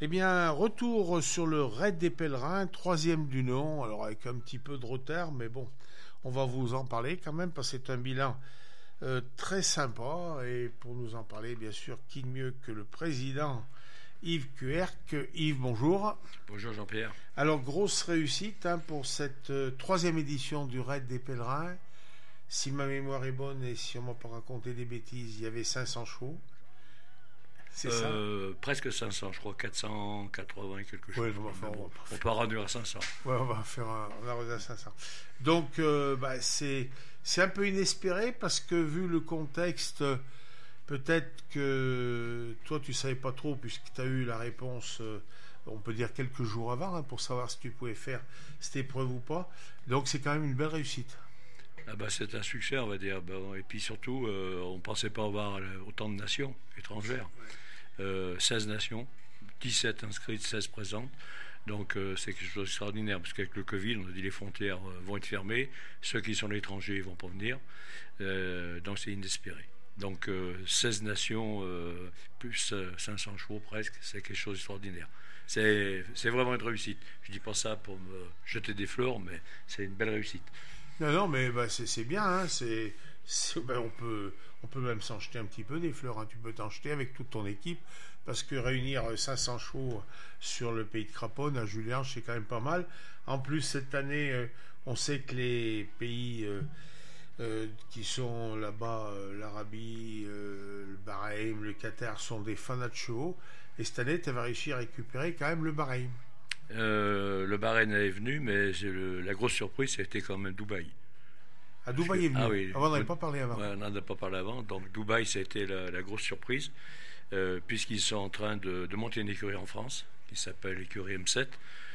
Eh bien, retour sur le Raid des Pèlerins, troisième du nom, alors avec un petit peu de retard, mais bon, on va vous en parler quand même, parce que c'est un bilan très sympa, et pour nous en parler, bien sûr, qui de mieux que le président Yves Cuerck. Yves, bonjour. Bonjour Jean-Pierre. Alors, grosse réussite pour cette troisième édition du Raid des Pèlerins. Si ma mémoire est bonne et si on m'a pas raconté des bêtises, il y avait 500 chevaux. C'est ça? Presque 500, je crois 480 et quelque chose. Ouais, on peut arrondir à 500. Ouais, on arrose à 500. Donc, c'est un peu inespéré parce que vu le contexte, peut-être que toi, tu savais pas trop puisque tu as eu la réponse, on peut dire quelques jours avant, pour savoir si tu pouvais faire cette épreuve ou pas. Donc, c'est quand même une belle réussite. C'est un succès, on va dire. Et puis surtout, on ne pensait pas avoir autant de nations étrangères. 16 nations, 17 inscrites, 16 présentes. Donc c'est quelque chose d'extraordinaire, parce qu'avec le Covid, on a dit les frontières vont être fermées, ceux qui sont à l'étranger ne vont pas venir. Donc c'est inespéré. Donc 16 nations, plus 500 chevaux presque, c'est quelque chose d'extraordinaire. C'est vraiment une réussite. Je ne dis pas ça pour me jeter des fleurs, mais c'est une belle réussite. Non, mais c'est bien. On peut même s'en jeter un petit peu des fleurs. Tu peux t'en jeter avec toute ton équipe, parce que réunir 500 chevaux sur le pays de Craponne, à Julian, c'est quand même pas mal. En plus, cette année, on sait que les pays qui sont là-bas, l'Arabie, le Bahreïn, le Qatar, sont des fanats de chevaux. Et cette année, tu avais réussi à récupérer quand même le Bahreïn. Le Bahreïn est venu, mais la grosse surprise, c'était quand même Dubaï. À Dubaï est venu. Oui. On n'en avait pas parlé avant. Ouais, on n'en a pas parlé avant. Donc Dubaï, ça a été la grosse surprise, puisqu'ils sont en train de monter une écurie en France, qui s'appelle l'écurie M7.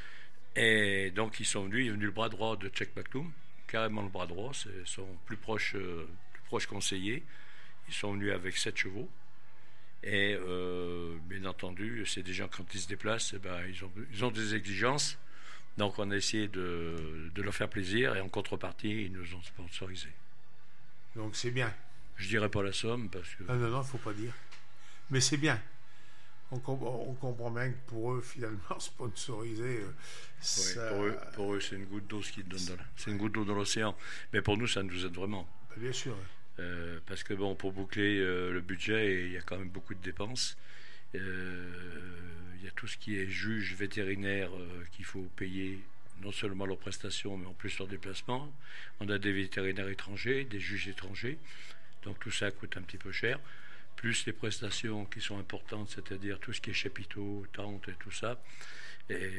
Et donc ils sont venus, il est venu le bras droit de Tchèque Maktoum, carrément le bras droit, c'est son plus proche conseiller. Ils sont venus avec 7 chevaux. Et bien entendu, c'est des gens, quand ils se déplacent, ils ont des exigences. Donc on a essayé de leur faire plaisir, et en contrepartie, ils nous ont sponsorisé. Donc c'est bien. Je dirais pas la somme parce que... Non, il ne faut pas dire. Mais c'est bien. On comprend bien que pour eux, finalement, sponsoriser... ça... pour eux, c'est une goutte d'eau, ce qu'ils donnent c'est une goutte d'eau dans l'océan. Mais pour nous, ça nous aide vraiment. Bien sûr. Parce que pour boucler le budget, il y a quand même beaucoup de dépenses. Il y a tout ce qui est juge vétérinaire qu'il faut payer, non seulement leurs prestations, mais en plus leurs déplacements. On a des vétérinaires étrangers, des juges étrangers, donc tout ça coûte un petit peu cher. Plus les prestations qui sont importantes, c'est-à-dire tout ce qui est chapiteaux, tentes et tout ça. Et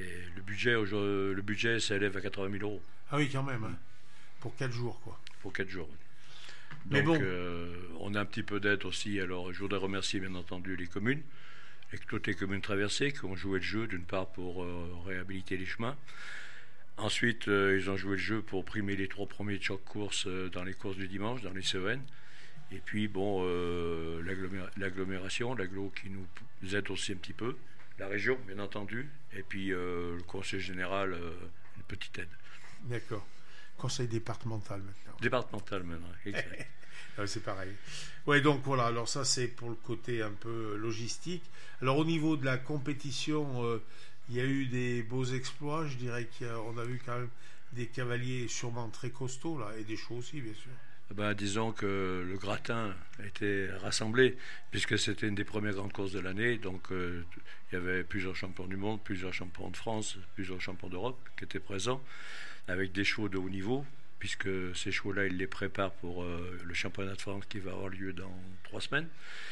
le budget s'élève à 80 000 euros. Ah oui, quand même. Pour 4 jours, quoi. Pour 4 jours, oui. Mais donc, bon. on a un petit peu d'aide aussi. Alors, je voudrais remercier bien entendu les communes, et toutes les communes traversées qui ont joué le jeu, d'une part pour réhabiliter les chemins. Ensuite, ils ont joué le jeu pour primer les 3 premiers de chaque course dans les courses du dimanche, dans les CEN. Et puis, l'agglomération, l'agglo qui nous aide aussi un petit peu, la région, bien entendu, et puis le conseil général, une petite aide. D'accord. Conseil départemental maintenant. Départemental maintenant, exact. C'est pareil. Ouais, donc voilà, alors ça c'est pour le côté un peu logistique. Alors au niveau de la compétition, il y a eu des beaux exploits, je dirais qu'on a vu quand même des cavaliers sûrement très costauds là, et des chevaux aussi bien sûr. Disons que le gratin était rassemblé, puisque c'était une des premières grandes courses de l'année, donc il y avait plusieurs champions du monde, plusieurs champions de France, plusieurs champions d'Europe qui étaient présents, avec des chevaux de haut niveau, puisque ces chevaux-là, ils les préparent pour le championnat de France qui va avoir lieu dans 3 semaines.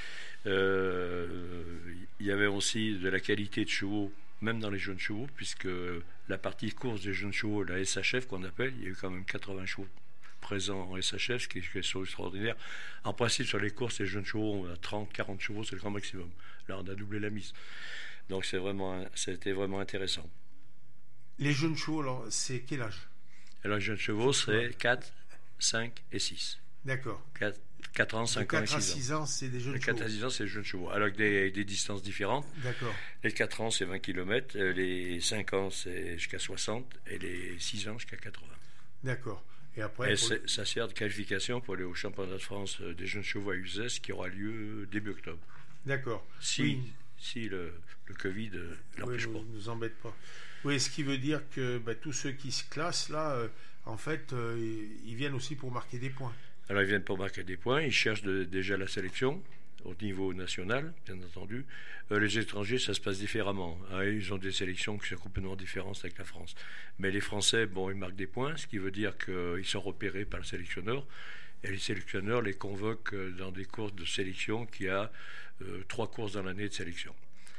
Il y avait aussi de la qualité de chevaux, même dans les jeunes chevaux, puisque la partie course des jeunes chevaux, la SHF qu'on appelle, il y a eu quand même 80 chevaux présents en SHF, ce qui est quelque chose d'extraordinaire. En principe, sur les courses, les jeunes chevaux, on a 30, 40 chevaux, c'est le grand maximum. Là, on a doublé la mise. Donc, c'était vraiment intéressant. Les jeunes chevaux, alors, c'est quel âge? Alors, les jeunes chevaux, c'est 4, 5 et 6. D'accord. 4 ans, 5 ans et 6 ans. 4 à 6 ans, c'est des jeunes chevaux. 4 à 6 ans, c'est des jeunes chevaux. Alors, avec des distances différentes. D'accord. Les 4 ans, c'est 20 km. Les 5 ans, c'est jusqu'à 60. Et les 6 ans, jusqu'à 80. D'accord. Et après, ça sert de qualification pour aller au championnat de France des jeunes chevaux à Uzès qui aura lieu début octobre. D'accord. Si si le Covid l'empêche pas. Nous embête pas. Oui, ce qui veut dire que tous ceux qui se classent là, en fait, ils viennent aussi pour marquer des points. Alors ils viennent pour marquer des points, ils cherchent déjà la sélection au niveau national, bien entendu. Les étrangers, ça se passe différemment. Ils ont des sélections qui sont complètement différentes avec la France. Mais les Français, ils marquent des points, ce qui veut dire qu'ils sont repérés par le sélectionneur. Et les sélectionneurs les convoquent dans des courses de sélection qui a 3 courses dans l'année de sélection.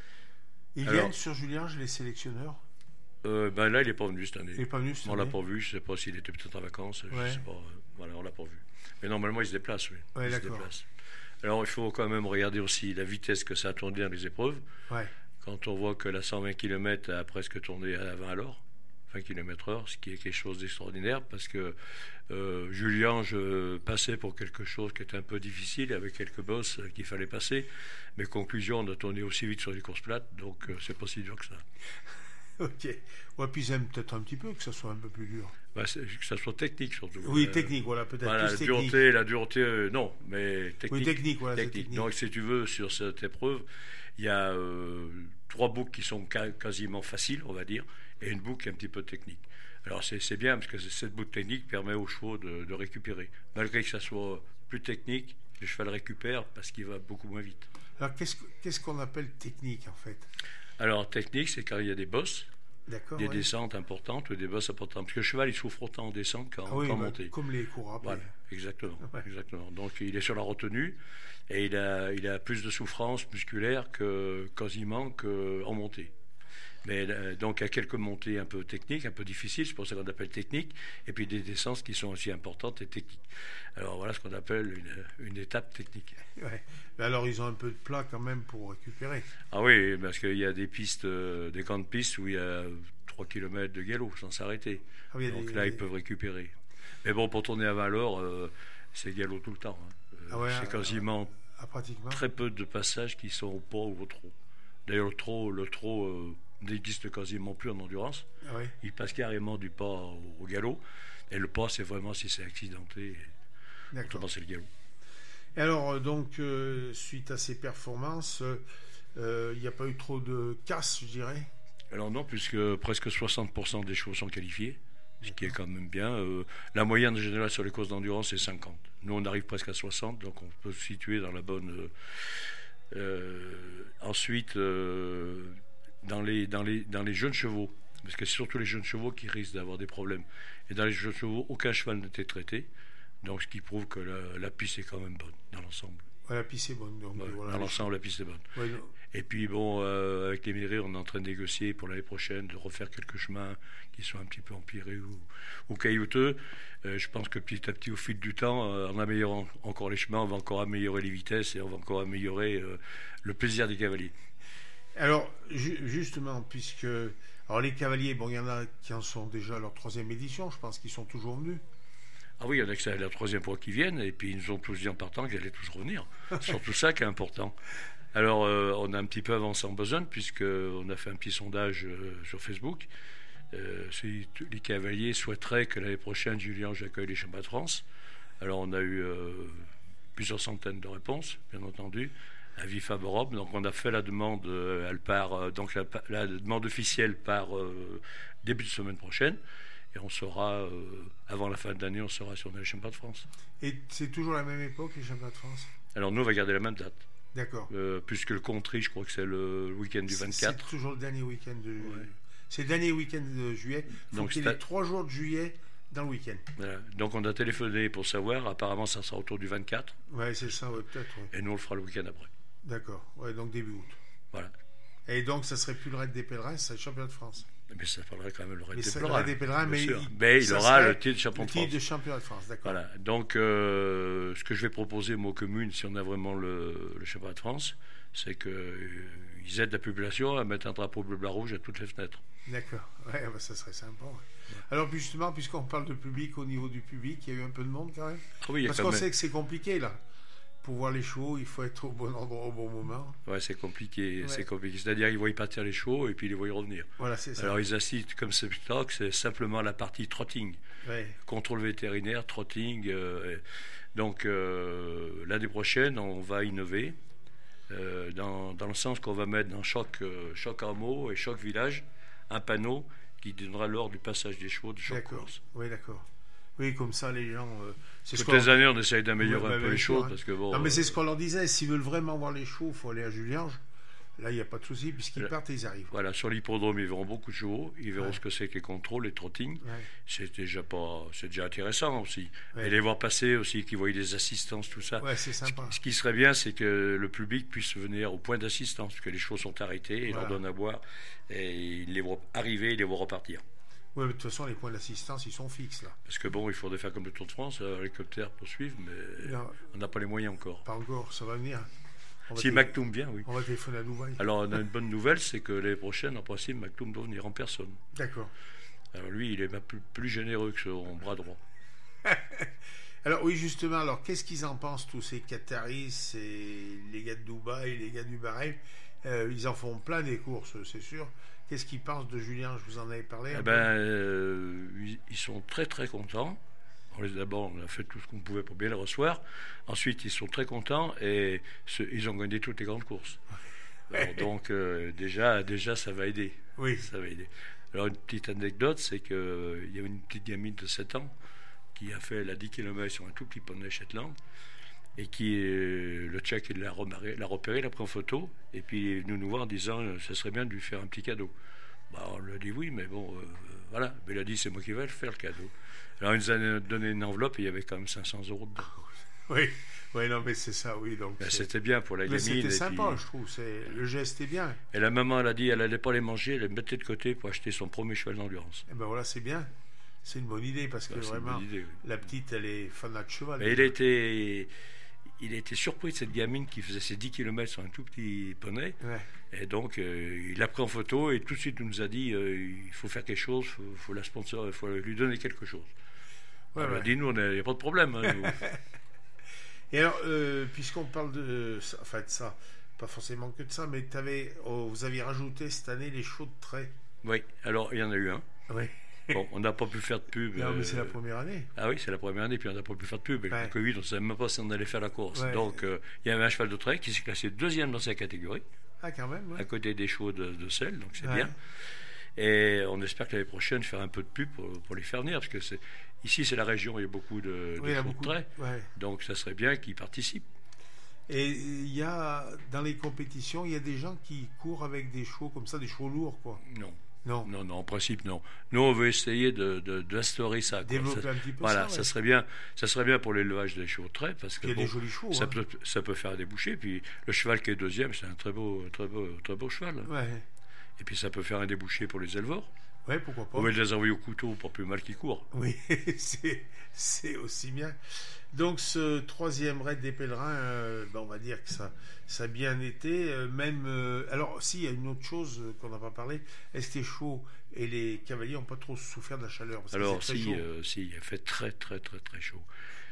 Ils viennent sur Juliange, les sélectionneurs? Là, il n'est pas venu cette année. Il n'est pas venu cette année. On l'a pas vu, je ne sais pas s'il était peut-être en vacances. Je sais pas. Voilà, on l'a pas vu. Mais normalement, il se déplace, oui. Ouais, d'accord. Alors, il faut quand même regarder aussi la vitesse que ça a tourné dans les épreuves. Ouais. Quand on voit que la 120 km a presque tourné à 20 à l'heure, 20 km/h, ce qui est quelque chose d'extraordinaire, parce que Juliange passait pour quelque chose qui était un peu difficile, avec quelques bosses qu'il fallait passer. Mais conclusion, on a tourné aussi vite sur les courses plates, donc c'est pas si dur que ça. Ok. Ouais, puis ils aiment peut-être un petit peu que ça soit un peu plus dur. Que ça soit technique surtout. Oui, technique, voilà, peut-être plus technique. La dureté, non, mais technique. Oui, technique, voilà. Technique. Donc, si tu veux, sur cette épreuve, il y a 3 boucles qui sont quasiment faciles, on va dire, et une boucle qui est un petit peu technique. Alors, c'est bien, parce que cette boucle technique permet aux chevaux de récupérer. Malgré que ça soit plus technique, le cheval récupère parce qu'il va beaucoup moins vite. Alors, qu'est-ce qu'on appelle technique, en fait? Alors, technique, c'est quand il y a des bosses, des descentes importantes ou des bosses importantes. Parce que le cheval, il souffre autant en descente qu'en montée. Comme les courants. Voilà, exactement, Ouais. exactement. Donc, il est sur la retenue et il a plus de souffrance musculaire quasiment qu'en montée. Mais donc, il y a quelques montées un peu techniques, un peu difficiles, c'est pour ça qu'on appelle technique, et puis des descentes qui sont aussi importantes et techniques. Alors, voilà ce qu'on appelle une étape technique. Ouais. Mais alors, ils ont un peu de plat quand même pour récupérer. Ah oui, parce qu'il y a des pistes, des grandes pistes où il y a 3 km de galop sans s'arrêter. Ah oui, donc là, ils peuvent récupérer. Mais bon, pour tourner à 20 à l'heure, c'est galop tout le temps. C'est quasiment pratiquement. Très peu de passages qui sont au pas ou au trot. D'ailleurs, le trot n'existe quasiment plus en endurance. Ah oui. Il passe carrément du pas au galop. Et le pas, c'est vraiment si c'est accidenté. Autrement, c'est le galop. Et alors, donc, suite à ces performances, il n'y a pas eu trop de casse, je dirais? Alors non, puisque presque 60% des chevaux sont qualifiés, ce qui est quand même bien. La moyenne générale sur les courses d'endurance, c'est 50. Nous, on arrive presque à 60, donc on peut se situer dans la bonne... ensuite, dans les jeunes chevaux, parce que c'est surtout les jeunes chevaux qui risquent d'avoir des problèmes. Et dans les jeunes chevaux, aucun cheval n'était traité, donc ce qui prouve que la piste est quand même bonne dans l'ensemble. Ouais, la piste est bonne. Donc, dans l'ensemble, la piste est bonne. Ouais, et puis bon, avec les mairies, on est en train de négocier pour l'année prochaine de refaire quelques chemins qui sont un petit peu empirés ou caillouteux. Je pense que petit à petit, au fil du temps, en améliorant encore les chemins, on va encore améliorer les vitesses et on va encore améliorer le plaisir des cavaliers. Alors, justement, puisque... Alors, les cavaliers, il y en a qui en sont déjà à leur 3e édition, je pense qu'ils sont toujours venus. Ah oui, il y en a que c'est la 3e fois qu'ils viennent, et puis ils nous ont tous dit en partant qu'ils allaient tous revenir. C'est surtout ça qui est important. Alors, on a un petit peu avancé en besogne, puisqu'on a fait un petit sondage sur Facebook. Si les cavaliers souhaiteraient que l'année prochaine, Juliange accueille les championnats de France. Alors, on a eu plusieurs centaines de réponses, bien entendu. Avis favorable. Donc, on a fait la demande, elle part, donc la demande officielle part début de semaine prochaine. Et on sera, avant la fin de l'année, on sera sur les championnats de France. Et c'est toujours la même époque, les championnats de France? Alors, nous, on va garder la même date. D'accord. Puisque le country, je crois que c'est le week-end du 24. C'est toujours le dernier week-end de juillet. Ouais. C'est le dernier week-end de juillet. Donc, il y a les 3 jours de juillet dans le week-end. Voilà. Donc, on a téléphoné pour savoir. Apparemment, ça sera autour du 24. Ouais, c'est ça, ouais, peut-être. Ouais. Et nous, on le fera le week-end après. D'accord. Ouais, donc début août. Voilà. Et donc, ça serait plus le raid des pèlerins, c'est le championnat de France. Mais ça parlerait quand même le raid des pèlerins. Mais il aura le titre de champion de France. Le titre de championnat de France, d'accord. Voilà. Donc, ce que je vais proposer, moi, aux communes, si on a vraiment le championnat de France, c'est qu'ils aident la population à mettre un drapeau bleu-blanc-rouge à toutes les fenêtres. D'accord. Ouais, ça serait sympa. Ouais. Alors, justement, puisqu'on parle de public, au niveau du public, il y a eu un peu de monde quand même. Ah oui, parce qu'on sait que c'est compliqué, là. Pour voir les chevaux, il faut être au bon endroit au bon moment. Ouais, c'est compliqué. Ouais. C'est compliqué. C'est-à-dire, ils voient partir les chevaux et puis ils les voient revenir. Voilà, c'est ça. Alors, ils assistent comme spectacle, c'est simplement la partie trotting. Ouais. Contrôle vétérinaire, trotting. Donc, l'année prochaine, on va innover. dans le sens qu'on va mettre dans chaque hameau et chaque village un panneau qui donnera l'heure du passage des chevaux de chaque course. Oui, d'accord. Oui, comme ça, les gens... Toutes les années, on essaye d'améliorer un peu les choses. Parce que, bon, non, mais c'est ce qu'on leur disait. S'ils veulent vraiment voir les chevaux, il faut aller à Juliange. Là, il n'y a pas de souci, puisqu'ils partent et ils arrivent. Voilà, sur l'hippodrome, ils verront beaucoup de chevaux. Ils verront ce que c'est que les contrôles, les trottings. C'est déjà intéressant aussi. Et les voir passer aussi, qu'ils voient des assistances, tout ça. Ouais, c'est sympa. Ce qui serait bien, c'est que le public puisse venir au point d'assistance, parce que les chevaux sont arrêtés, ils leur donnent à boire, et ils les voient arriver, ils les voient repartir. Oui, mais de toute façon, les points d'assistance, ils sont fixes, là. Parce que bon, il faudrait faire comme le Tour de France, l'hélicoptère pour suivre, mais on n'a pas les moyens encore. Pas encore, ça va venir. Si Maktoum vient, oui. On va téléphoner à Dubaï. Alors, on a une bonne nouvelle, c'est que l'année prochaine, en principe, Maktoum doit venir en personne. D'accord. Alors lui, il est plus généreux que son bras droit. Alors oui, justement, alors qu'est-ce qu'ils en pensent, tous ces Qataris, les gars de Dubaï, les gars du Bahreïn? Ils en font plein des courses, c'est sûr. Qu'est-ce qu'ils pensent de Julien? Je vous en avais parlé. Ils sont très très contents. D'abord, on a fait tout ce qu'on pouvait pour bien les recevoir. Ensuite, ils sont très contents et ils ont gagné toutes les grandes courses. Alors, donc, déjà, ça va aider. Oui. Ça va aider. Alors, une petite anecdote, c'est qu'il y avait une petite gamine de 7 ans qui a fait la 10 km sur un tout petit poney Shetland et le Tchèque l'a repéré, l'a pris en photo et puis il est venu nous voir en disant ce serait bien de lui faire un petit cadeau. On lui a dit oui, mais bon, voilà. Mais il a dit c'est moi qui vais le faire le cadeau. Alors, il nous a donné une enveloppe et il y avait quand même 500 € dedans. Oui, non, mais c'est ça, oui. Donc c'était bien pour la gamine. Mais c'était sympa, je trouve. Le geste est bien. Et la maman, elle a dit elle n'allait pas les manger, elle les mettait de côté pour acheter son premier cheval d'endurance. Et ben voilà, c'est bien. C'est une bonne idée parce que vraiment, la petite, elle est fan de cheval. Et il a été surpris de cette gamine qui faisait ses 10 km sur un tout petit poney. Ouais. Et donc, il l'a pris en photo et tout de suite, il nous a dit il faut faire quelque chose, il faut la sponsor, il faut lui donner quelque chose. On a dit nous, il n'y a pas de problème. Hein, nous. Et alors, puisqu'on parle de ça, pas forcément que de ça, mais vous aviez rajouté cette année les chevaux de trait. Oui, alors il y en a eu un. Oui. Bon, on n'a pas pu faire de pub. Non, mais c'est la première année. Ah oui, c'est la première année, puis on n'a pas pu faire de pub. Avec le Covid, on ne savait même pas si on allait faire la course. Ouais. Donc, il y avait un cheval de trait qui s'est classé deuxième dans sa catégorie. Ah, quand même, à côté des chevaux de sel, donc c'est bien. Et on espère que l'année prochaine, faire un peu de pub pour les faire venir, parce que ici, c'est la région, il y a beaucoup de chevaux de trait. Ouais. Donc, ça serait bien qu'ils participent. Et il y a, dans les compétitions, il y a des gens qui courent avec des chevaux comme ça, des chevaux lourds, quoi. Non. Non, en principe, non. Nous, on veut essayer d'instaurer ça. Développer un petit peu voilà, ça. Ça serait bien pour l'élevage des chevaux de trait, parce que il y a des jolis chevaux. Ça peut faire déboucher. Puis le cheval qui est deuxième, c'est un très beau cheval. Ouais. Et puis ça peut faire un débouché pour les éleveurs. Ouais, pourquoi pas. On va les envoyer au couteau pour plus mal qu'ils courent. Oui, c'est aussi bien. Donc ce troisième raid des pèlerins, on va dire que ça a bien été. Alors, si, il y a une autre chose qu'on n'a pas parlé. Est-ce que les chevaux et les cavaliers n'ont pas trop souffert de la chaleur? Alors, si, il a fait très, très, très, très chaud.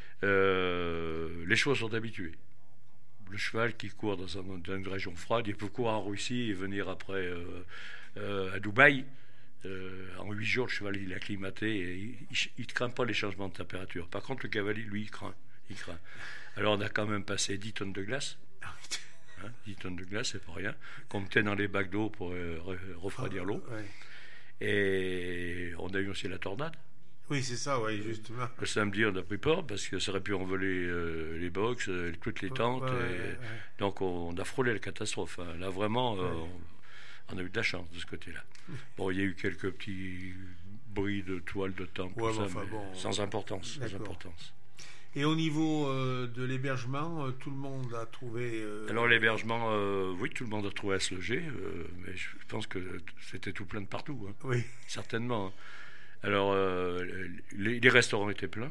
Les chevaux sont habitués. Le cheval qui court dans une région froide, il peut courir en Russie et venir après à Dubaï. En 8 jours, le cheval il est acclimaté et il ne craint pas les changements de température. Par contre, le cavalier, lui, il craint. Alors, on a quand même passé 10 tonnes de glace. 10 tonnes de glace, c'est pas rien. Qu'on mettait dans les bacs d'eau pour refroidir l'eau. Ouais. Et on a eu aussi la tornade. Oui, c'est ça, oui, justement. Le samedi, on a pris peur parce que ça aurait pu envoler les box, toutes les tentes. Donc, on a frôlé la catastrophe. Hein. Là, vraiment, on a eu de la chance de ce côté-là. Bon, il y a eu quelques petits bris de toile de tente, sans importance. Et au niveau de l'hébergement, tout le monde a trouvé... Alors l'hébergement, oui, tout le monde a trouvé à se loger, mais je pense que c'était tout plein de partout. Hein. Oui. Certainement. Hein. Alors, les restaurants étaient pleins.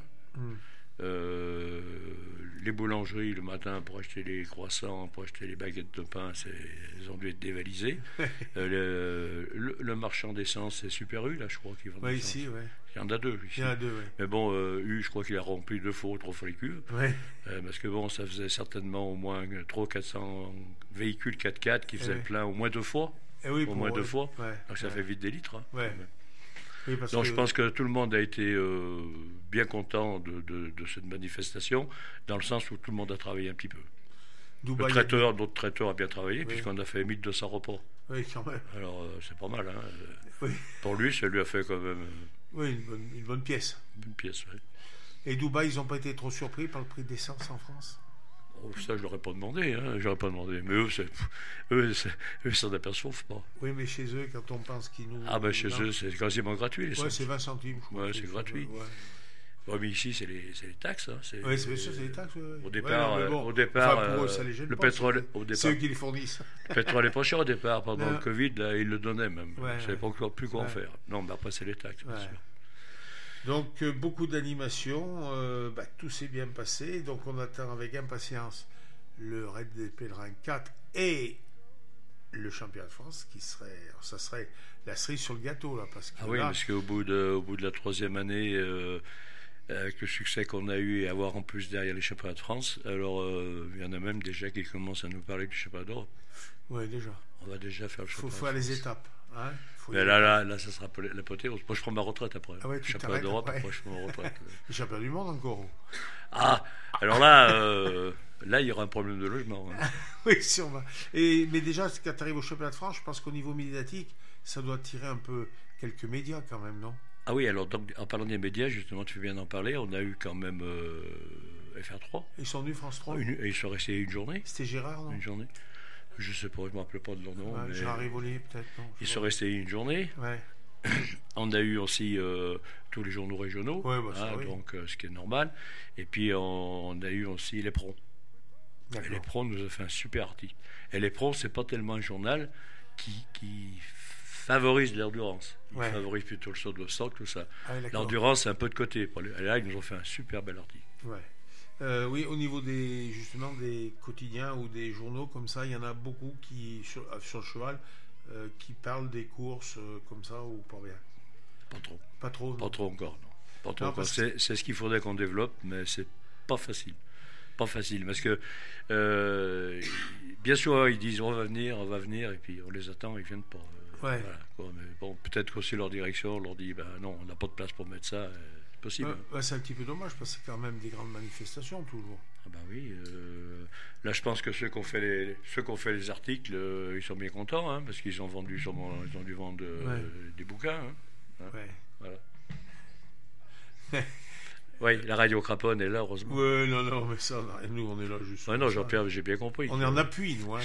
Les boulangeries le matin pour acheter les croissants, pour acheter les baguettes de pain, elles ont dû être dévalisées. Le marchand d'essence, c'est Super U, là, je crois qu'ils vendent l'essence. Ici, ouais. Il y en a deux ici. Il y en a deux, oui. Mais bon, je crois qu'il a rempli 2 fois ou 3 fois les cuves. Ouais. Parce que bon, ça faisait certainement au moins 300-400 véhicules 4x4 qui faisaient le plein au moins 2 fois. Au moins 2 fois. Ouais. Donc ça fait vite des litres. Hein. Ouais. Oui, donc je pense que tout le monde a été bien content de cette manifestation, dans le sens où tout le monde a travaillé un petit peu. Dubaï, Notre traiteur a bien travaillé, oui. puisqu'on a fait 1200 repas. Oui, quand même. Alors, c'est pas mal. Hein. Oui, Pour lui, ça lui a fait quand même oui, une bonne pièce. une pièce. Ouais. Et Dubaï, ils n'ont pas été trop surpris par le prix de l'essence en France? Oh, ça, je l'aurais pas demandé. Hein. J'aurais pas demandé. Mais eux s'en aperçoivent pas. Oui, mais chez eux, quand on pense qu'ils nous... Ah, ben chez eux, c'est quasiment gratuit. Ouais, c'est 20 centimes. Je crois, Ouais, c'est gratuit. Ouais. Ouais, mais ici, c'est les taxes. Hein. Oui, c'est sûr, c'est les taxes. Ouais. Au départ, Ouais, non, mais bon, au départ enfin, pour eux, ça les gêne le pas, pétrole, au c'est départ, eux qui les fournissent. le pétrole est pas cher au départ. Pendant Non. le Covid, là, ils le donnaient même. Ouais, Je savais pas encore plus quoi en ouais. faire. Non, mais après, c'est les taxes, bien Ouais. sûr. Donc, beaucoup d'animation. Tout s'est bien passé. Donc, on attend avec impatience le Raid des Pèlerins 4 et le championnat de France qui serait... alors, ça serait la cerise sur le gâteau, là. Parce que Ah oui, là, parce qu'au bout de la troisième année, avec le succès qu'on a eu et avoir en plus derrière les championnats de France, alors il y en a même déjà qui commencent à nous parler du championnat d'Europe. ouais, déjà. On va déjà faire le Il faut championnat faire de les France. étapes. Hein. Faut y Mais aller. là, ça sera l'apothéose. Moi, je prends ma retraite après. Ah ouais, tu championnat t'arrêtes d'Europe, après. après, je prends ma retraite. Les championnats du monde encore. Ah, alors là, il y aura un problème de logement. Hein. Oui, sûrement. Mais déjà, quand tu arrives au championnat de France, je pense qu'au niveau médiatique, ça doit tirer un peu quelques médias quand même, non? Ah oui, alors donc, en parlant des médias, justement, tu viens d'en parler, on a eu quand même FR3. Ils sont venus France 3. Et ils sont restés une journée. C'était Gérard, non? Une journée. Je sais pas, je me rappelle pas de leur nom. Ouais, mais Gérard Rivolier, peut-être, non? ils sont restés une journée. Ouais. On a eu aussi tous les journaux régionaux, Ouais, bah, ça, oui. donc ce qui est normal. Et puis on a eu aussi les pros. Et les D'accord. pros nous a fait un super article. Et les pros, c'est pas tellement un journal qui favorise l'endurance. Il Ouais. favorise plutôt le saut de l'obstacle, tout ça. Ah, oui, d'accord. L'endurance, c'est un peu de côté. Et là, ils nous ont fait un super bel article. Ouais. Oui, au niveau justement des quotidiens ou des journaux comme ça, il y en a beaucoup qui, sur le cheval, qui parlent des courses comme ça ou pas bien. Pas trop. Pas trop. Pas Non. trop encore, non. Pas trop Non, encore. parce C'est ce qu'il faudrait qu'on développe, mais c'est pas facile. Pas facile, parce que bien sûr, ils disent on va venir, et puis on les attend, ils viennent pas. Ouais. Voilà, quoi. Mais bon, peut-être qu'aussi leur direction leur dit ben non, on n'a pas de place pour mettre ça, c'est possible. Ouais, c'est un petit peu dommage parce que c'est quand même des grandes manifestations toujours. Ah ben oui, là je pense que ceux qui ont fait les articles, ils sont bien contents, hein, parce qu'ils ont vendu sûrement, ils ont dû vendre Ouais. des bouquins. Hein. Ouais. Voilà. Oui, la radio Craponne est là, heureusement. Ouais, non, mais ça, nous on est là juste. Ouais, non, pour ça. Jean-Pierre, j'ai bien compris. On est en appui, nous. Hein.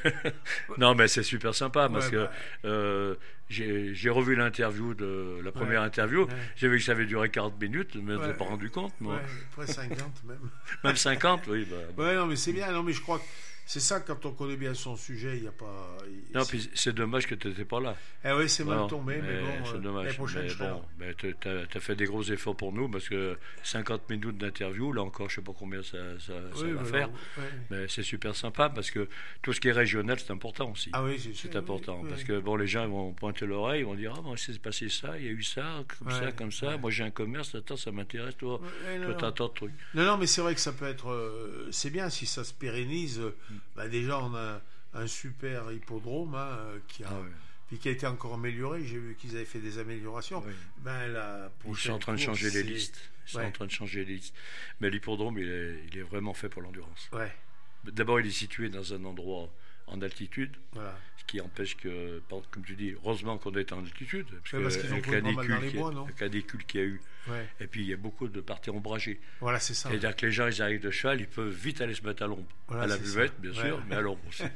Non, mais c'est super sympa parce Ouais, que j'ai revu l'interview la première interview. Ouais. J'ai vu que ça avait duré 40 minutes, mais je Ouais. n'ai pas rendu compte, moi. Ouais, après 50 même. Même 50, oui. Bah. Ouais, non, mais c'est bien. Non, mais je crois que c'est ça, quand on connaît bien son sujet, il n'y a pas. Non, puis c'est dommage que tu n'étais pas là. Eh oui, c'est mal Non, tombé, mais bon. c'est dommage. L'année prochaine, Mais je serai bon, là. tu as fait des gros efforts pour nous parce que 50 minutes d'interview, là encore, je ne sais pas combien ça Oui, va voilà, faire. ouais. Mais c'est super sympa parce que tout ce qui est régional, c'est important aussi. Ah oui, c'est sûr. C'est important oui, parce oui. que bon, les gens ils vont pointer l'oreille, ils vont dire ah bon, c'est passé ça, il y a eu ça, Ouais, comme ça. ouais. Moi j'ai un commerce, attends, ça m'intéresse, toi, Ouais, non, toi non. t'as tant de trucs. Non, mais c'est vrai que ça peut être. C'est bien si ça se pérennise. Déjà, on a un super hippodrome hein, puis qui a été encore amélioré. J'ai vu qu'ils avaient fait des améliorations. Oui. Ben, la Ils prochaine sont en train de course, changer les c'est- listes. Ils sont Ouais. en train de changer les listes. Mais l'hippodrome, il est vraiment fait pour l'endurance. Ouais, D'abord, il est situé dans un endroit en altitude, voilà. ce qui empêche que, comme tu dis, heureusement qu'on est en altitude, Ouais, parce qu'ils ont trouvé pas mal dans les bois, non? la canicule qu'il y a eu, Ouais. et puis il y a beaucoup de parties ombragées. Voilà, c'est ça. C'est-à-dire que les gens, ils arrivent de cheval, ils peuvent vite aller se mettre à l'ombre. Voilà, à la c'est buvette, ça. bien Ouais. sûr, mais à l'ombre aussi.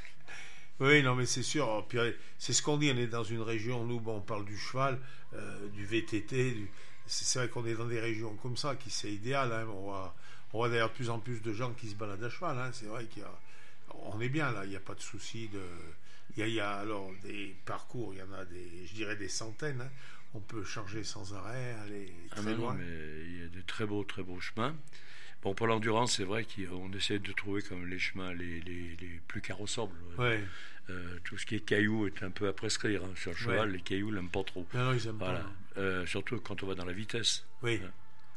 Oui, non, mais c'est sûr. Puis, c'est ce qu'on dit. On est dans une région, nous, bon, on parle du cheval, du VTT. C'est vrai qu'on est dans des régions comme ça, qui c'est idéal. Hein. On voit d'ailleurs de plus en plus de gens qui se baladent à cheval. Hein. C'est vrai on est bien là. Il n'y a pas de souci de. Il y a alors des parcours. Il y en a je dirais des centaines. Hein. On peut changer sans arrêt, aller Ah très non, loin. mais il y a de très beaux chemins. Bon, pour l'endurance, c'est vrai qu'on essaie de trouver comme les chemins les plus carrossables. Ouais. Tout ce qui est cailloux est un peu à prescrire. Hein. Sur le cheval, Ouais. les cailloux, l'aiment pas trop. Non, ils aiment Voilà. pas. Surtout quand on va dans la vitesse. Oui. Hein.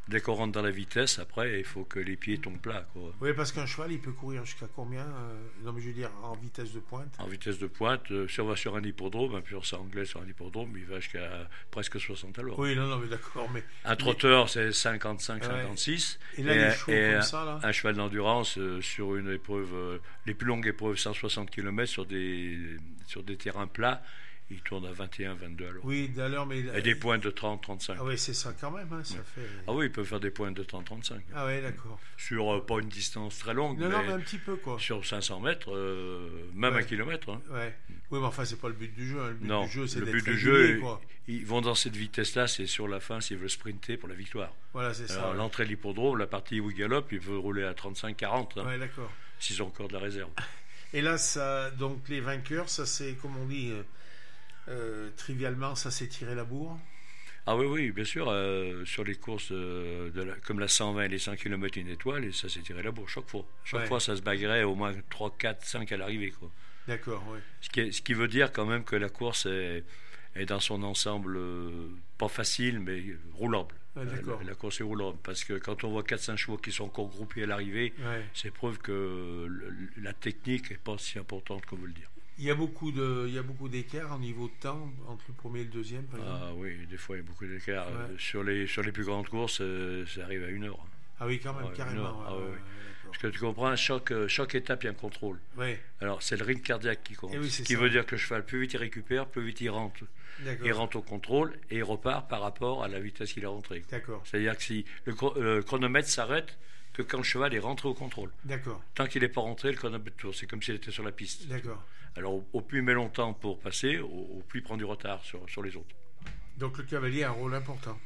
Dès qu'on rentre dans la vitesse, après, il faut que les pieds tombent plats, quoi. Oui, parce qu'un cheval, il peut courir jusqu'à combien non, mais je veux dire, en vitesse de pointe. En vitesse de pointe, si on va sur un hippodrome, un pur sang anglais sur un hippodrome, il va jusqu'à presque 60 à l'heure. Oui, non, mais d'accord. Mais Un trotteur, c'est 55-56. Et là, les chevaux comme ça, là. Un cheval d'endurance sur une épreuve, les plus longues épreuves, 160 km sur des terrains plats, il tourne à 21-22 à l'heure. Oui, d'ailleurs, mais. Et des pointes de 30-35. Ah oui, c'est ça quand même, hein, ça fait. Ah oui, il peut faire des pointes de 30-35. Ah oui, d'accord. Sur pas une distance très longue, non, mais un petit peu, quoi. Sur 500 mètres, même 1 kilomètre. Hein. Ouais. Oui, mais enfin, c'est pas le but du jeu. Hein. Le but Non, du jeu, c'est le d'être but du régulier, jeu, quoi. ils vont dans cette vitesse-là, c'est sur la fin s'ils veulent sprinter pour la victoire. Voilà, c'est ça. Alors, l'entrée de l'hippodrome, la partie où ils galopent, ils peuvent rouler à 35-40. Hein, ouais, d'accord. S'ils ont encore de la réserve. Et là, ça, donc, les vainqueurs, ça, c'est, comme on dit, trivialement, ça, c'est tirer la bourre. Ah oui, bien sûr. Sur les courses comme la 120 et les 100 km une étoile, et ça s'est tiré la bourre chaque fois. Chaque fois, ça se bagarrait au moins 3, 4, 5 à l'arrivée, quoi. D'accord, oui. Ce qui veut dire quand même que la course est dans son ensemble pas facile, mais roulable. Ouais, d'accord. La course est roulable, parce que quand on voit 4-5 chevaux qui sont encore groupés à l'arrivée, c'est preuve que la technique n'est pas si importante qu'on veut le dire. Il y a beaucoup d'écart au niveau de temps entre le premier et le deuxième, par exemple. Ah oui, des fois il y a beaucoup d'écart. Sur les plus grandes courses, ça arrive à 1 heure. Ah oui, quand même, carrément. Parce que tu comprends, chaque étape, il y a un contrôle. Oui. Alors, c'est le rythme cardiaque qui compte. Oui, ce qui veut dire que le cheval, plus vite il récupère, plus vite il rentre. Il rentre au contrôle et il repart par rapport à la vitesse qu'il est rentré. D'accord. C'est-à-dire que si le chronomètre s'arrête que quand le cheval est rentré au contrôle. D'accord. Tant qu'il n'est pas rentré, le chronomètre tourne. C'est comme s'il était sur la piste. D'accord. Alors, au plus il met longtemps pour passer, au plus il prend du retard sur les autres. Donc, le cavalier a un rôle important.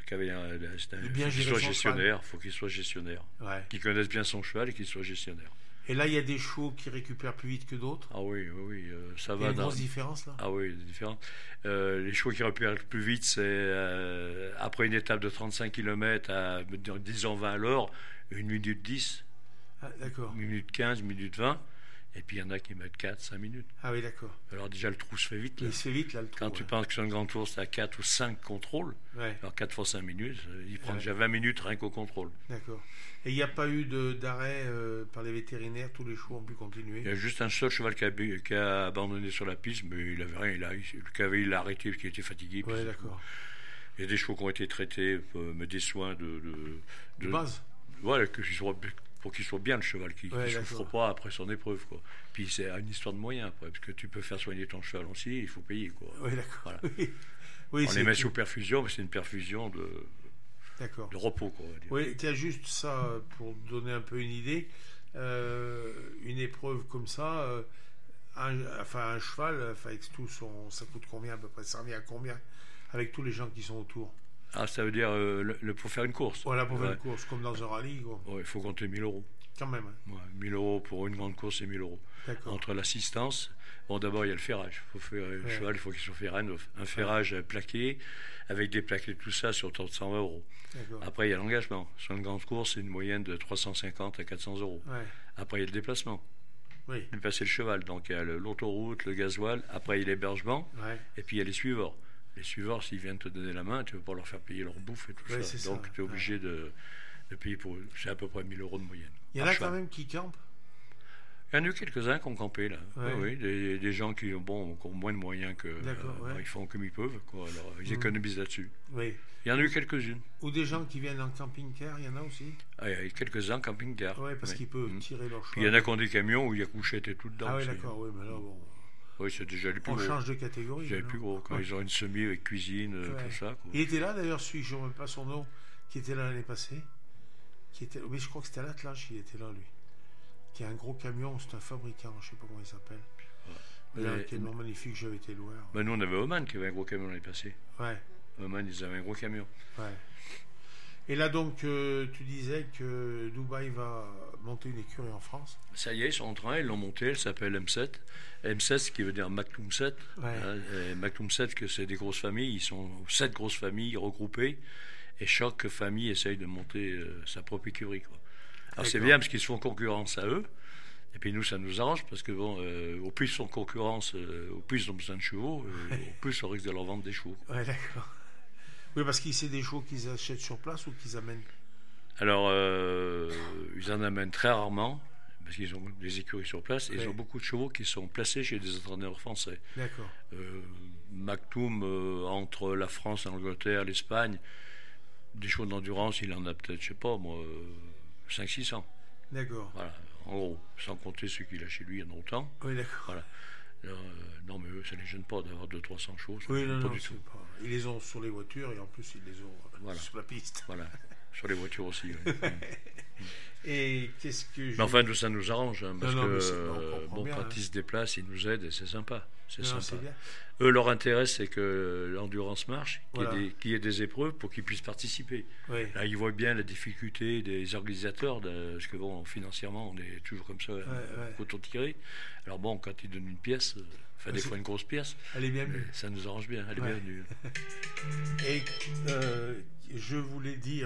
Il faut qu'il soit gestionnaire. Ouais. Qu'il connaisse bien son cheval et qu'il soit gestionnaire. Et là, il y a des chevaux qui récupèrent plus vite que d'autres. Ah oui, ça va. Il y a une grosse différence là. Ah oui, des différences. Les chevaux qui récupèrent plus vite, c'est après une étape de 35 km à disons 20 à l'heure, 1 minute 10. Ah, d'accord. 1 minute 15, 1 minute 20. Et puis il y en a qui mettent 4, 5 minutes. Ah oui, d'accord. Alors déjà, le trou se fait vite. Là. Il se fait vite, là, le trou. Quand tu penses que sur une grande course, tu as 4 ou 5 contrôles, alors 4 fois 5 minutes, il prend déjà 20 minutes rien qu'au contrôle. D'accord. Et il n'y a pas eu d'arrêt par les vétérinaires, tous les chevaux ont pu continuer. Il y a juste un seul cheval qui a abandonné sur la piste, mais il n'avait rien. Le cavalier l'a arrêté parce qu'il était fatigué. Oui, d'accord. Il y a des chevaux qui ont été traités, mais des soins de base. Voilà, pour qu'il soit bien le cheval, qu'il ne souffre pas après son épreuve, quoi. Puis c'est une histoire de moyens après, parce que tu peux faire soigner ton cheval aussi, il faut payer, quoi. Oui, d'accord. Voilà. Oui, on les met sous perfusion, mais c'est une perfusion de repos, quoi. On va dire. Oui, tu as juste ça pour donner un peu une idée. Une épreuve comme ça, un cheval, avec tout ça coûte combien à peu près? Ça revient à combien avec tous les gens qui sont autour? Ah, ça veut dire pour faire une course. Voilà, pour faire une course, comme dans un rallye. Il faut compter 1 000 euros. Quand même. Hein. 1 000 euros pour une grande course, c'est 1 000 euros. D'accord. Entre l'assistance, d'abord il y a le ferrage. Le cheval, il faut qu'il soit ferré à neuf. Un ferrage plaqué, avec des plaquettes, tout ça, sur 120 euros. D'accord. Après, il y a l'engagement. Sur une grande course, c'est une moyenne de 350 à 400 euros. Ouais. Après, il y a le déplacement. Oui. Déplacer le cheval. Donc, il y a l'autoroute, le gasoil. Après, il y a l'hébergement. Ouais. Et puis, il y a les suiveurs. Les suiveurs, s'ils viennent te donner la main, tu ne veux pas leur faire payer leur bouffe et tout ça. Donc, tu es obligé de payer pour. C'est à peu près 1 000 euros de moyenne. Il y en a quand même qui campent. Il y en a eu quelques-uns qui ont campé là. Ouais. Oui, des gens qui ont moins de moyens que. Ils font comme ils peuvent. Quoi. Alors, ils économisent là-dessus. Oui. Il y en a eu quelques-unes. Ou des gens qui viennent en camping-car, il y en a aussi. Ah, il y a quelques-uns en camping-car. Oui, parce qu'ils peuvent tirer leur cheval. Puis il y en a qui ont des camions où il y a couchette et tout dedans. Ah oui, d'accord, oui, mais là, bon. Oui, c'est déjà les plus gros. On change de catégorie. C'est les plus gros. Quand ils ont une semi avec cuisine, tout ça. Quoi. Il était là d'ailleurs, celui, je ne remets pas son nom, qui était là l'année passée. Mais je crois que c'était à l'Attelage qu'il était là, lui. Qui a un gros camion, c'est un fabricant, je ne sais pas comment il s'appelle. Il a un camion magnifique, j'avais été loin. Ben nous, on avait Oman qui avait un gros camion l'année passée. Ouais. Oman, ils avaient un gros camion. Ouais. Et là, donc, tu disais que Dubaï va monter une écurie en France. Ça y est, ils sont en train, ils l'ont montée, elle s'appelle M7. M7, ce qui veut dire Maktoum 7. Ouais. Maktoum 7, que c'est des grosses familles, ils sont 7 grosses familles regroupées, et chaque famille essaye de monter sa propre écurie, quoi. Alors c'est bien parce qu'ils se font concurrence à eux, et puis nous ça nous arrange parce que au plus ils sont concurrence, au plus ils ont besoin de chevaux, au plus on risque de leur vendre des chevaux. Ouais, d'accord. Oui, parce que c'est des chevaux qu'ils achètent sur place ou qu'ils amènent. Alors, ils en amènent très rarement, parce qu'ils ont des écuries sur place, et ils ont beaucoup de chevaux qui sont placés chez des entraîneurs français. D'accord. Maktoum, entre la France, l'Angleterre, l'Espagne, des chevaux d'endurance, il en a peut-être, je sais pas, moi, 500-600. D'accord. Voilà, en gros, sans compter ceux qu'il a chez lui il y a longtemps. Oui, d'accord. Voilà. Non, mais eux, ça les gêne pas d'avoir 200-300 chevaux. Oui, pas non, du tout. Pas... Ils les ont sur les voitures et en plus, ils les ont sur la piste. Voilà. Sur les voitures aussi. Oui. Et qu'est-ce que mais enfin, ça nous arrange, hein, parce que bien, quand ils se déplacent, ils nous aident et c'est sympa. C'est sympa. Bien. Eux, leur intérêt, c'est que l'endurance marche, voilà. qu'il y ait des épreuves pour qu'ils puissent participer. Oui. Là, ils voient bien la difficulté des organisateurs, parce que bon, financièrement, on est toujours comme ça, auto-tiré. Alors bon, quand ils donnent une pièce, des fois une grosse pièce, elle est bien venue. Ça nous arrange bien, elle est bienvenue. Et je voulais dire...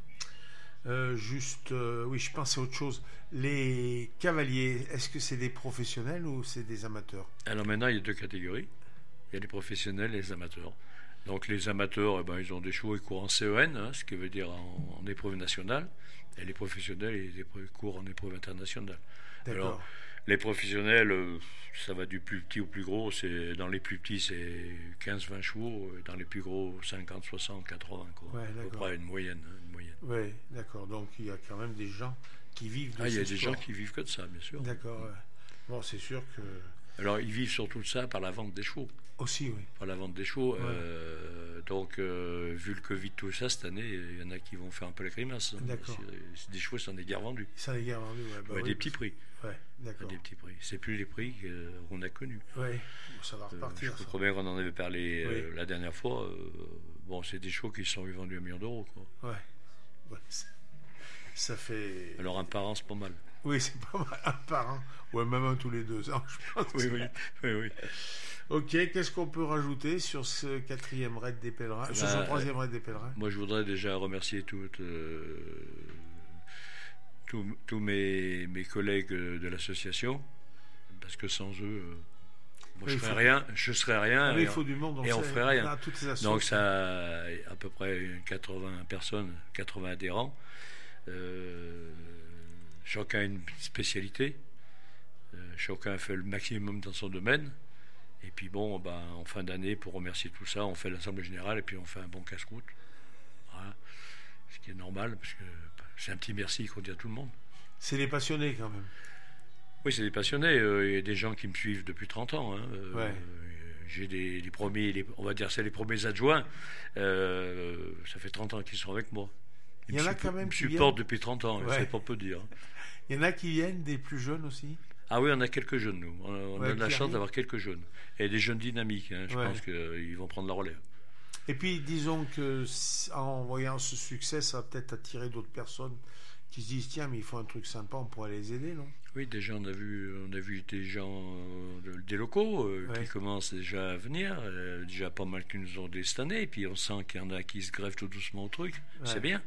oui, je pensais à autre chose. Les cavaliers, est-ce que c'est des professionnels ou c'est des amateurs? Alors maintenant, il y a deux catégories. Il y a les professionnels et les amateurs. Donc les amateurs, ils ont des chevaux, ils courent en CEN, hein, ce qui veut dire en épreuve nationale. Et les professionnels, ils courent en épreuve internationale. D'accord. Alors, les professionnels, ça va du plus petit au plus gros. Dans les plus petits, c'est 15-20 chevaux. Dans les plus gros, 50, 60, 80. Quoi. Ouais, à peu près une moyenne. Oui, d'accord. Donc il y a quand même des gens qui vivent de il y a des gens qui vivent que de ça, bien sûr. D'accord. Ouais. Bon, c'est sûr que... Alors, ils vivent surtout de ça par la vente des chevaux. Aussi, oui. Par la vente des chevaux. Donc, vu le Covid, tout ça, cette année, il y en a qui vont faire un peu la grimace. D'accord. C'est des chevaux, ça en est guère vendus. Ça en est guère vendus, oui. Des petits prix. Ouais, d'accord. Des petits prix. C'est plus les prix qu'on a connus. Oui, ça va repartir. Je crois bien qu'on en avait parlé la dernière fois. Bon, c'est des chevaux qui sont vendus à 1 million d'euros. Quoi. Ouais. Ça fait... Alors, un par an, c'est pas mal. Oui, c'est pas mal. Un par an. Ouais, même un tous les 2 ans, je pense. Oui. Ok, qu'est-ce qu'on peut rajouter sur ce 4e raid des pèlerins, sur ce 3e raid des pèlerins? Moi, je voudrais déjà remercier tous mes collègues de l'association, parce que sans eux, moi, je serais rien. Il faut du monde, et on ferait rien. Donc ça a à peu près 80 personnes, 80 adhérents. Chacun a une spécialité. Chacun fait le maximum dans son domaine. Et puis bon, en fin d'année, pour remercier tout ça, on fait l'assemblée générale et puis on fait un bon casse-croûte. Voilà. Ce qui est normal, parce que c'est un petit merci qu'on dit à tout le monde. C'est des passionnés quand même. Oui, c'est des passionnés. Il y a des gens qui me suivent depuis 30 ans. Hein. J'ai les premiers, on va dire c'est les premiers adjoints. Ça fait 30 ans qu'ils sont avec moi. Il y en a quand même qui me supportent depuis 30 ans, c'est pas peu dire. Il y en a qui viennent, des plus jeunes aussi? Ah oui, on a quelques jeunes, nous. On a de la chance d'avoir quelques jeunes. Et des jeunes dynamiques, hein. Je pense qu'ils vont prendre la relève. Et puis, disons que en voyant ce succès, ça va peut-être attirer d'autres personnes qui se disent, tiens, mais il faut un truc sympa, on pourrait les aider, non? Oui, déjà, on a vu des gens, des locaux qui commencent déjà à venir. Déjà pas mal qui nous ont aidés cette année. Et puis, on sent qu'il y en a qui se greffent tout doucement au truc. C'est bien.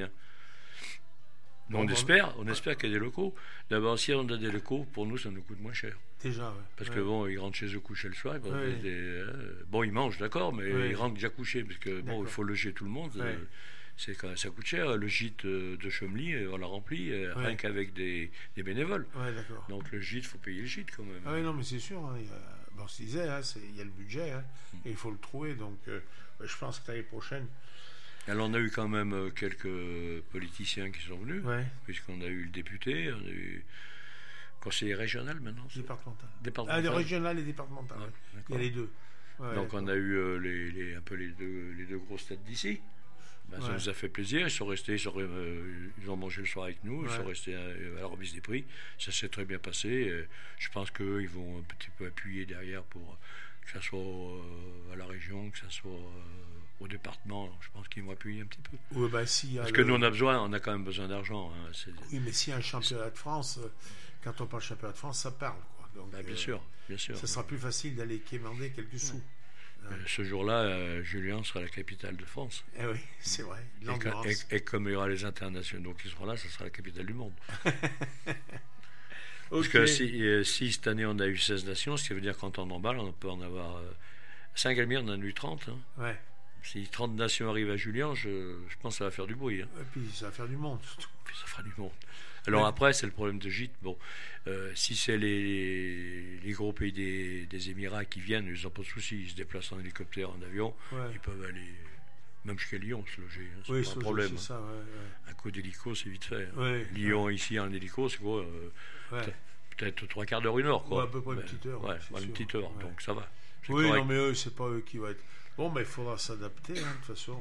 On espère qu'il y a des locaux. D'abord, si on a des locaux, pour nous, ça nous coûte moins cher. Déjà, Parce que bon, ils rentrent chez eux coucher le soir. Ils mangent, d'accord, mais ils rentrent déjà couchés. Parce que bon, il faut loger tout le monde. Ça coûte cher. Le gîte de Chomely, on l'a rempli rien qu'avec des bénévoles. Donc le gîte, il faut payer le gîte quand même. Ah oui, non, mais c'est sûr. Hein, on se disait, il y a le budget, et il faut le trouver. Donc je pense que l'année prochaine... Alors on a eu quand même quelques politiciens qui sont venus, puisqu'on a eu le député, on a eu le conseiller régional maintenant. Départemental. Ah, le régional et départemental. Il y a les deux. Donc on a eu un peu les deux grosses têtes d'ici. Ça nous a fait plaisir. Ils sont restés, ils ont mangé le soir avec nous, ils sont restés à la remise des prix. Ça s'est très bien passé. Je pense qu'eux, ils vont un petit peu appuyer derrière pour que ça soit à la région, que ça soit au département. Je pense qu'ils vont appuyer un petit peu. Parce que nous, on a quand même besoin d'argent. Hein. Oui, mais s'il y a un championnat de France, quand on parle championnat de France, ça parle. Quoi. Donc, bien sûr. Ça sera plus facile d'aller quémander quelques sous. Ce jour-là, Julien sera la capitale de France. Eh oui, c'est vrai. Et comme il y aura les internationaux qui seront là, ça sera la capitale du monde. Parce que si cette année on a eu 16 nations, ce qui veut dire quand on emballe, on peut en avoir 5 Galmiers, on en a eu 30. Hein. Si 30 nations arrivent à Julian, je pense que ça va faire du bruit. Hein. Et puis ça va faire du monde surtout. Puis ça fera du monde. Alors après, c'est le problème de gîte. Bon, si c'est les gros pays des Émirats qui viennent, ils n'ont pas de soucis. Ils se déplacent en hélicoptère, en avion. Ouais. Ils peuvent aller même jusqu'à Lyon se loger. Hein. C'est Oui, pas un c'est problème. aussi ça, ouais. Un coup d'hélico, c'est vite fait. Hein. Ouais. Lyon ici en hélico, c'est quoi Ouais. peut-être 3/4 d'heure, 1 heure. Quoi. Ouais, à peu près une petite heure. Ouais, c'est une sûr. petite heure. Ouais. Donc ça va. C'est Oui, correct. non, mais eux, c'est pas eux qui vont être. Bon, mais il faudra s'adapter, hein, de toute façon.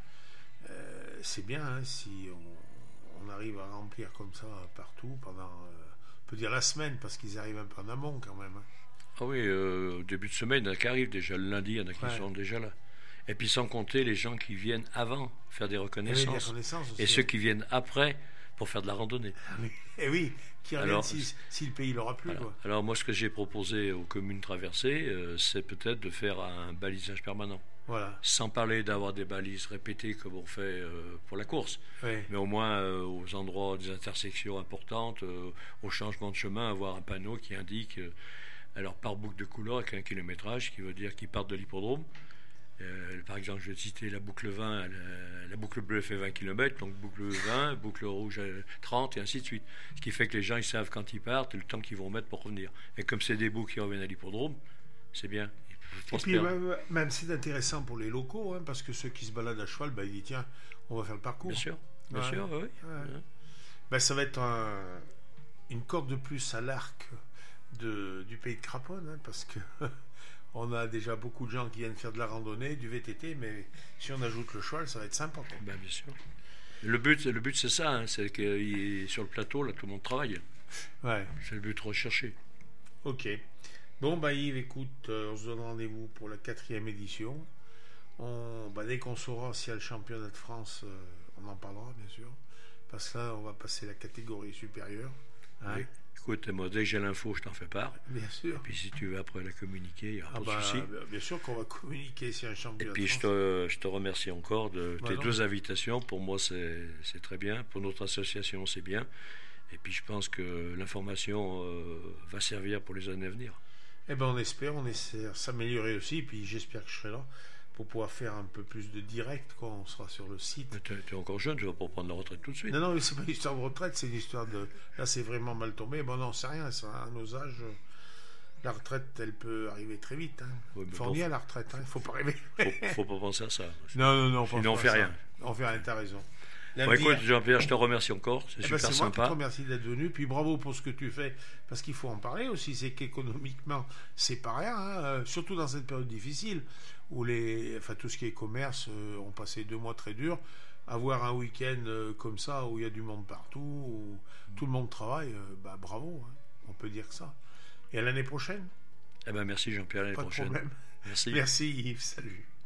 C'est bien hein, si on arrive à remplir comme ça partout pendant, on peut dire la semaine, parce qu'ils arrivent un peu en amont quand même. Hein. Ah oui, au début de semaine, il y en a qui arrivent déjà le lundi, il y en a qui sont déjà là. Et puis sans compter les gens qui viennent avant faire des reconnaissances. Aussi, et ceux qui viennent après pour faire de la randonnée. Et oui, qui reviennent Alors, si le pays l'aura plus. Voilà. Quoi. Alors moi, ce que j'ai proposé aux communes traversées, c'est peut-être de faire un balisage permanent. Voilà. Sans parler d'avoir des balises répétées comme on fait pour la course, mais au moins aux endroits des intersections importantes, au changement de chemin, avoir un panneau qui indique, alors par boucle de couleur avec un kilométrage, qui veut dire qu'ils partent de l'hippodrome. Par exemple, je vais citer la boucle 20, la boucle bleue fait 20 km, donc boucle 20, boucle rouge 30 et ainsi de suite. Ce qui fait que les gens ils savent quand ils partent et le temps qu'ils vont mettre pour revenir. Et comme c'est des boucles qui reviennent à l'hippodrome, c'est bien. Et puis même c'est intéressant pour les locaux, hein, parce que ceux qui se baladent à cheval, ils disent tiens, on va faire le parcours. Bien sûr, oui. Ouais. Ça va être une corde de plus à l'arc du pays de Craponne, hein, parce que on a déjà beaucoup de gens qui viennent faire de la randonnée, du VTT, mais si on ajoute le cheval, ça va être sympa. Bien sûr. Le but c'est ça, hein, c'est que sur le plateau, là, tout le monde travaille. Ouais. C'est le but recherché. Ok. Bon, Yves, écoute, on se donne rendez-vous pour la 4e édition. Dès qu'on saura s'il y a le championnat de France, on en parlera, bien sûr. Parce que là, on va passer la catégorie supérieure. Hein. Oui. Écoute, moi, dès que j'ai l'info, je t'en fais part. Bien sûr. Et puis, si tu veux après la communiquer, il n'y aura pas de souci. Bien sûr qu'on va communiquer s'il y a un championnat de France. Et puis, je te remercie encore de tes 2 invitations. Pour moi, c'est très bien. Pour notre association, c'est bien. Et puis, je pense que l'information va servir pour les années à venir. On espère, on essaie de s'améliorer aussi, puis j'espère que je serai là pour pouvoir faire un peu plus de direct quand on sera sur le site. Mais tu es encore jeune, tu vas pas prendre la retraite tout de suite. Non, mais c'est pas une histoire de retraite, c'est une histoire de... Là, c'est vraiment mal tombé. Non, c'est rien, ça, à nos âges, la retraite, elle peut arriver très vite. Hein. Oui, faut en y aller à la retraite, il faut pas rêver. faut pas penser à ça. Non, sinon on fait rien. On fait rien, t'as raison. Écoute, Jean-Pierre, je te remercie encore, c'est super c'est sympa. Moi qui te remercie d'être venu, puis bravo pour ce que tu fais, parce qu'il faut en parler aussi, c'est qu'économiquement, c'est pas rien, hein, surtout dans cette période difficile, où tout ce qui est commerce, ont passé 2 mois très durs. Avoir un week-end comme ça, où il y a du monde partout, où tout le monde travaille, bravo, hein, on peut dire que ça. Et à l'année prochaine. Merci Jean-Pierre, à l'année prochaine. Pas de problème. Merci. Merci Yves, salut.